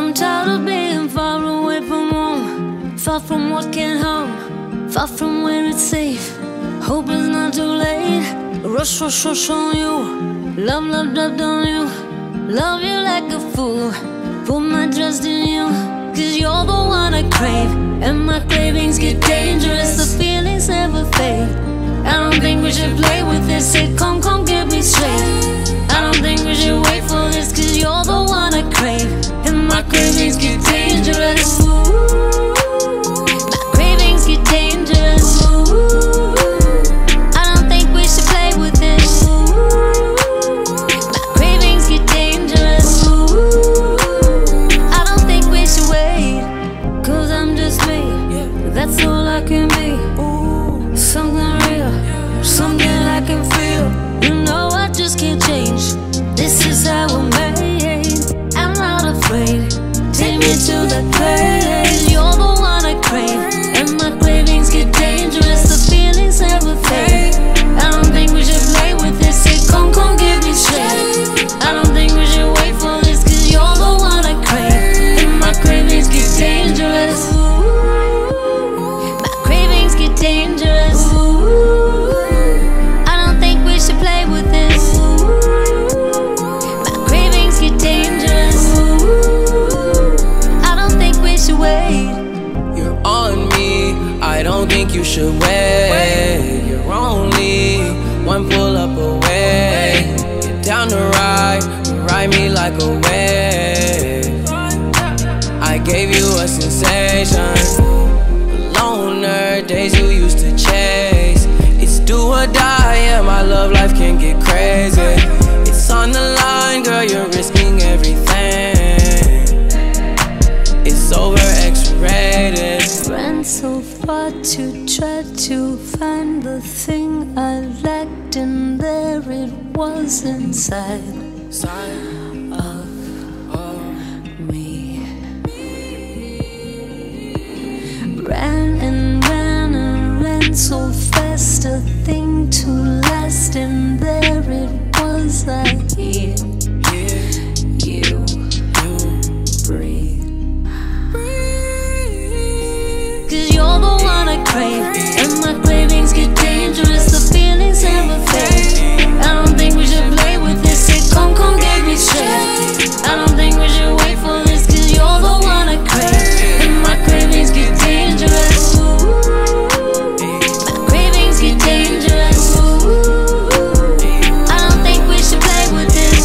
I'm tired of being far away from home, far from what can harm, far from where it's safe. Hope it's not too late. Rush, rush, rush on you. Love, love, love on you. Love you like a fool. Put my trust in you, 'cause you're the one I crave. And my cravings get dangerous, the feelings never fade. I don't think we should play with this. Say, come, come, get me straight. I don't think we should wait for this, 'cause you're the one I crave. And my cravings get dangerous. My cravings get dangerous. I don't think we should play with this. My cravings get dangerous. I don't think we should wait, 'cause I'm just me. That's all I can be. Something real, something I can feel. You know I just can't change. This is how we're made. I'm not afraid. Take me to that place. You're the one I crave. And my cravings get dangerous, the feelings never fade. I don't think we should play with this. Say, come, come, get me straight. I don't think we should wait for this, 'cause you're the one I crave. And my cravings get dangerous. My cravings get dangerous. I don't think we should play with this. My cravings get dangerous. I don't think we should wait. You're on me, I don't think you should wait. You're only one pull up away. Get down to ride me like a wave. I gave you a sensation. Loner days you used to chase. It's do or die, yeah, my love life can get crazy. It's on the line, girl, you're risking everything. It's over X-rated. Ran so far to try to find the thing I lacked, and there it was inside of me. Ran and ran and ran so fast, a thing to last, and there it was. I hear you breathe. 'Cause you're the one I crave. And my cravings get dangerous, the feelings never fade. I don't think we should play with this. Say, come, come, get me straight. I don't think we should wait for this, 'cause you're the one I crave. And my cravings get dangerous. My cravings get dangerous. I don't think we should play with this.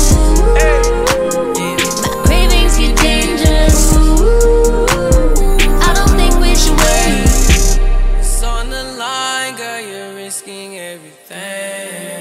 My cravings get dangerous. I don't think we should wait. It's on the line, girl, you're risking everything.